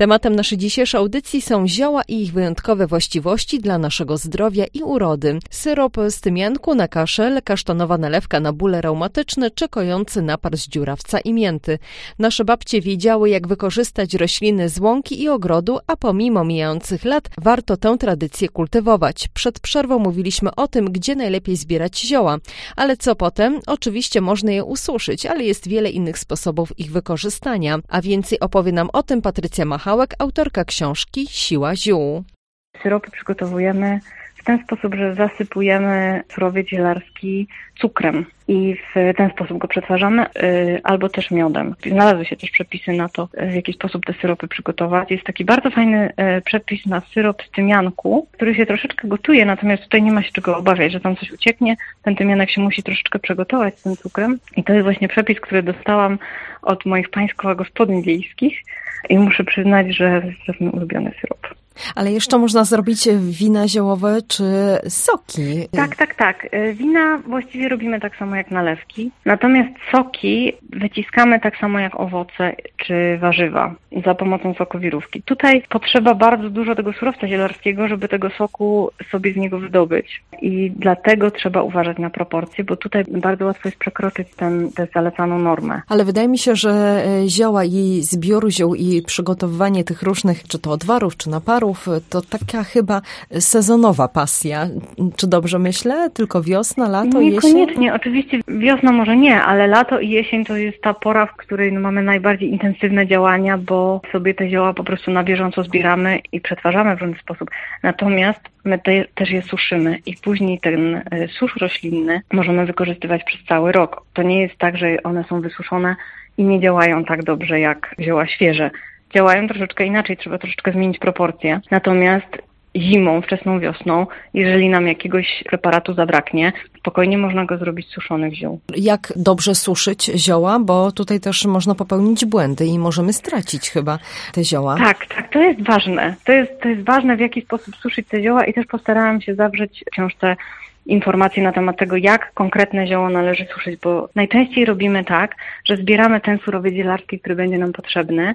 Tematem naszej dzisiejszej audycji są zioła i ich wyjątkowe właściwości dla naszego zdrowia i urody. Syrop z tymianku na kaszel, kasztanowa nalewka na bóle reumatyczne czy kojący napar z dziurawca i mięty. Nasze babcie wiedziały, jak wykorzystać rośliny z łąki i ogrodu, a pomimo mijających lat warto tę tradycję kultywować. Przed przerwą mówiliśmy o tym, gdzie najlepiej zbierać zioła. Ale co potem? Oczywiście można je ususzyć, ale jest wiele innych sposobów ich wykorzystania. A więcej opowie nam o tym Patrycja Machałek, autorka książki Siła ziół. Syropy przygotowujemy w ten sposób, że zasypujemy surowiec zielarski cukrem i w ten sposób go przetwarzamy, albo też miodem. Znalazły się też przepisy na to, w jaki sposób te syropy przygotować. Jest taki bardzo fajny przepis na syrop z tymianku, który się troszeczkę gotuje, natomiast tutaj nie ma się czego obawiać, że tam coś ucieknie. Ten tymianek się musi troszeczkę przygotować z tym cukrem i to jest właśnie przepis, który dostałam od moich państwa gospodyń wiejskich i muszę przyznać, że to jest mój ulubiony syrop. Ale jeszcze można zrobić wina ziołowe czy soki. Tak. Wina właściwie robimy tak samo jak nalewki. Natomiast soki wyciskamy tak samo jak owoce czy warzywa za pomocą sokowirówki. Tutaj potrzeba bardzo dużo tego surowca zielarskiego, żeby tego soku sobie z niego wydobyć. I dlatego trzeba uważać na proporcje, bo tutaj bardzo łatwo jest przekroczyć tę zalecaną normę. Ale wydaje mi się, że zioła i zbiór ziół i przygotowywanie tych różnych, czy to odwarów, czy naparów, to taka chyba sezonowa pasja. Czy dobrze myślę? Tylko wiosna, lato, jesień? Niekoniecznie. Oczywiście wiosna może nie, ale lato i jesień to jest ta pora, w której mamy najbardziej intensywne działania, bo sobie te zioła po prostu na bieżąco zbieramy i przetwarzamy w różny sposób. Natomiast my też je suszymy i później ten susz roślinny możemy wykorzystywać przez cały rok. To nie jest tak, że one są wysuszone i nie działają tak dobrze jak zioła świeże. Działają troszeczkę inaczej, trzeba troszeczkę zmienić proporcje. Natomiast zimą, wczesną wiosną, jeżeli nam jakiegoś preparatu zabraknie, spokojnie można go zrobić z suszonych ziół. Jak dobrze suszyć zioła? Bo tutaj też można popełnić błędy i możemy stracić chyba te zioła. Tak, to jest ważne. To jest ważne, w jaki sposób suszyć te zioła i też postarałam się zawrzeć w książce informacje na temat tego, jak konkretne zioło należy suszyć, bo najczęściej robimy tak, że zbieramy ten surowiec zielarski, który będzie nam potrzebny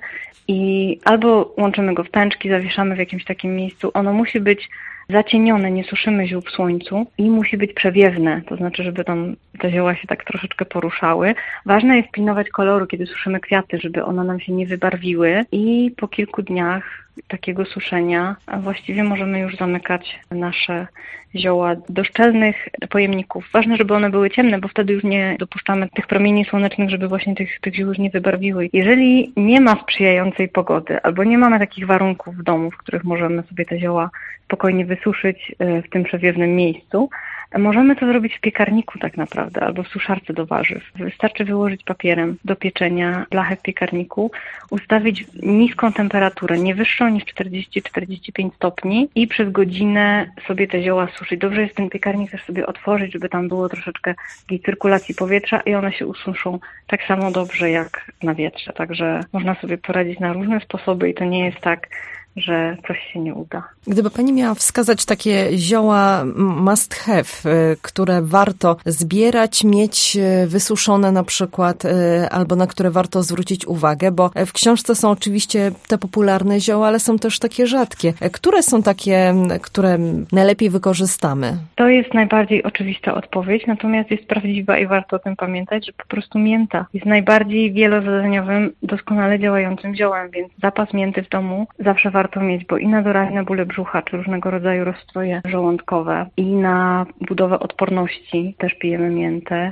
i albo łączymy go w pęczki, zawieszamy w jakimś takim miejscu. Ono musi być zacienione, nie suszymy ziół w słońcu i musi być przewiewne, to znaczy, żeby tam te zioła się tak troszeczkę poruszały. Ważne jest pilnować koloru, kiedy suszymy kwiaty, żeby one nam się nie wybarwiły i po kilku dniach takiego suszenia właściwie możemy już zamykać nasze zioła do szczelnych pojemników. Ważne, żeby one były ciemne, bo wtedy już nie dopuszczamy tych promieni słonecznych, żeby właśnie tych ziół już nie wybarwiły. Jeżeli nie ma sprzyjającej pogody albo nie mamy takich warunków w domu, w których możemy sobie te zioła spokojnie wysuszyć w tym przewiewnym miejscu, możemy to zrobić w piekarniku tak naprawdę, albo w suszarce do warzyw. Wystarczy wyłożyć papierem do pieczenia blachę w piekarniku, ustawić niską temperaturę, nie wyższą niż 40-45 stopni i przez godzinę sobie te zioła suszyć. Dobrze jest ten piekarnik też sobie otworzyć, żeby tam było troszeczkę takiej cyrkulacji powietrza i one się ususzą tak samo dobrze jak na wietrze. Także można sobie poradzić na różne sposoby i to nie jest tak, że coś się nie uda. Gdyby pani miała wskazać takie zioła must have, które warto zbierać, mieć wysuszone na przykład, albo na które warto zwrócić uwagę, bo w książce są oczywiście te popularne zioła, ale są też takie rzadkie. Które są takie, które najlepiej wykorzystamy? To jest najbardziej oczywista odpowiedź, natomiast jest prawdziwa i warto o tym pamiętać, że po prostu mięta jest najbardziej wielozadaniowym, doskonale działającym ziołem, więc zapas mięty w domu zawsze warto mieć, bo i na doraźne bóle brzucha, czy różnego rodzaju rozstroje żołądkowe i na budowę odporności też pijemy miętę.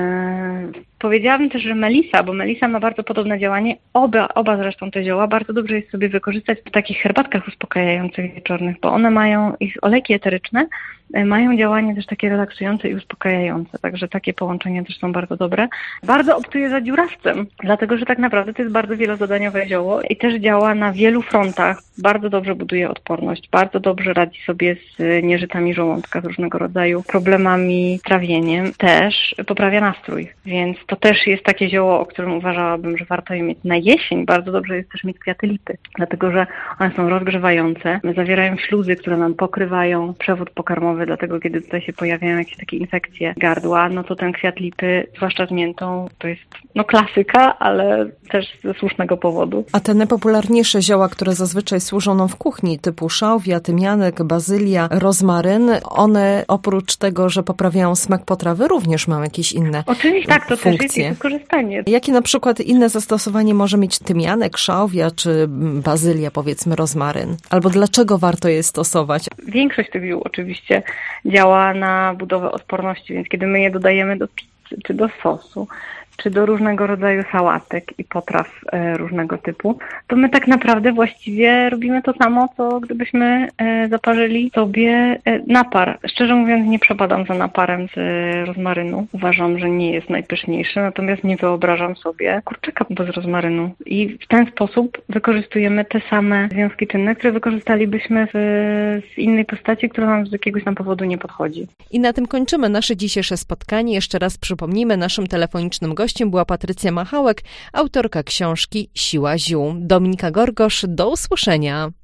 Powiedziałabym też, że melisa, bo melisa ma bardzo podobne działanie. Oba zresztą te zioła bardzo dobrze jest sobie wykorzystać w takich herbatkach uspokajających wieczornych, bo one mają, ich olejki eteryczne mają działanie też takie relaksujące i uspokajające, także takie połączenia też są bardzo dobre. Bardzo optuję za dziurawcem, dlatego że tak naprawdę to jest bardzo wielozadaniowe zioło i też działa na wielu frontach. Bardzo dobrze buduje odporność, bardzo dobrze radzi sobie z nieżytami żołądka, z różnego rodzaju problemami, trawieniem. Też poprawia nastrój, więc to też jest takie zioło, o którym uważałabym, że warto je mieć na jesień. Bardzo dobrze jest też mieć kwiaty lipy, dlatego że one są rozgrzewające, zawierają śluzy, które nam pokrywają przewód pokarmowy, dlatego kiedy tutaj się pojawiają jakieś takie infekcje gardła, no to ten kwiat lipy, zwłaszcza z miętą, to jest klasyka, ale też ze słusznego powodu. A te najpopularniejsze zioła, które zazwyczaj służą nam w kuchni, typu szałwia, tymianek, bazylia, rozmaryn, one oprócz tego, że poprawiają smak potrawy, również mają jakieś inne Oczywiście, tak, to funkcje. też jest wykorzystanie. Jakie na przykład inne zastosowanie może mieć tymianek, szałwia czy bazylia, powiedzmy rozmaryn? Albo dlaczego warto je stosować? Większość tych ziół oczywiście działa na budowę odporności, więc kiedy my je dodajemy do pizzy czy do sosu, czy do różnego rodzaju sałatek i potraw różnego typu, to my tak naprawdę właściwie robimy to samo, co gdybyśmy zaparzyli sobie napar. Szczerze mówiąc, nie przepadam za naparem z rozmarynu. Uważam, że nie jest najpyszniejszy, natomiast nie wyobrażam sobie kurczaka bez rozmarynu. I w ten sposób wykorzystujemy te same związki czynne, które wykorzystalibyśmy z innej postaci, która nam z jakiegoś tam powodu nie podchodzi. I na tym kończymy nasze dzisiejsze spotkanie. Jeszcze raz przypomnijmy, naszym telefonicznym gościem była Patrycja Machałek, autorka książki Siła ziół. Dominika Gorgosz, do usłyszenia.